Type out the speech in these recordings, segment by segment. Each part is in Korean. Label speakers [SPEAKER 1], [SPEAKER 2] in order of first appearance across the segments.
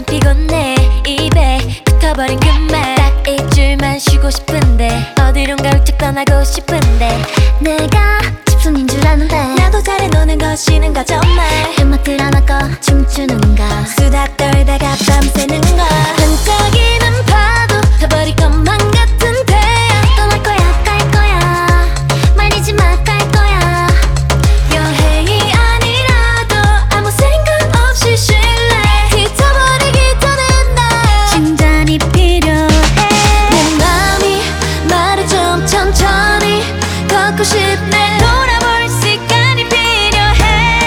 [SPEAKER 1] 피곤해 입에 붙어버린 그 말 딱 일주일만 쉬고 싶은데 어디론가 훌쩍 떠나고 싶은데
[SPEAKER 2] 내가 집순인 줄 아는데
[SPEAKER 1] 나도 잘해 노는 것이는 거 정말
[SPEAKER 2] 음악 틀어놓고 춤추는 거
[SPEAKER 1] 수다 떨다가 밤새는 거 반짝이는 파도 타버릴 것만 같은데
[SPEAKER 2] 떠날 거야 갈 거야 말리지 마 갈 거야
[SPEAKER 1] 여행이 아니라도 아무 생각 없이 쉴래 지쳐버리기 전에 나
[SPEAKER 2] 진전이 필요해
[SPEAKER 1] 내 맘이 말을 좀 천천히 걷고 싶네 돌아볼 시간이 필요해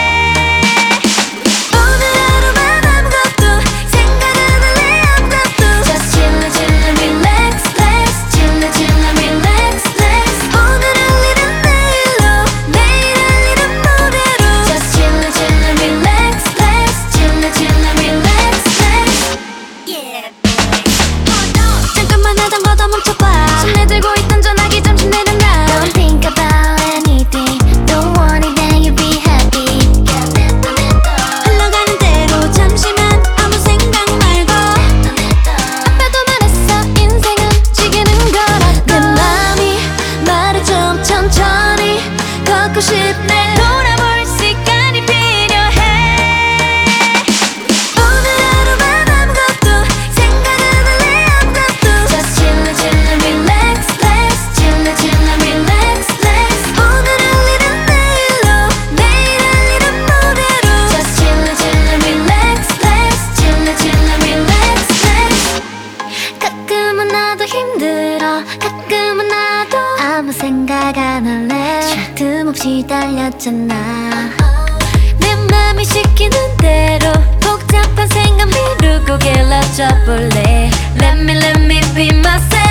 [SPEAKER 1] 오늘 하루만 아무것도 생각 안 할래 아무것도 Just chill chill relax relax chill chill relax relax 오늘 할 일은 내일로 내일 할 일은 모레로 Just chill chill relax relax chill chill relax relax Yeah 잠깐만 하던 거도 멈춰봐 손에 들고 있던 전화기 잠시 내려놔
[SPEAKER 2] Don't think about anything Don't want it then you'll be happy
[SPEAKER 1] 흘러가는 대로 잠시만 아무 생각 말고 아빠도 말했어 인생은 지기는 거라고 내 맘이 말을 좀 천천히 걷고 싶네 돌아볼 시간이 필요해 오늘 하루만 아무것도 생각 안 할래 아무것도 Just chill chill relax relax chill chill relax relax 오늘 할 일은 내일로 내일 할 일은 모레로 Just chill chill relax relax chill chill relax relax
[SPEAKER 2] 가끔은 나도 힘들어 가끔은 나도 아무 생각 안 할래 쉴 틈 없이 달렸잖아
[SPEAKER 1] 내 맘이 시키는 대로 복잡한 생각 미루고 길러져 볼래 Let me be myself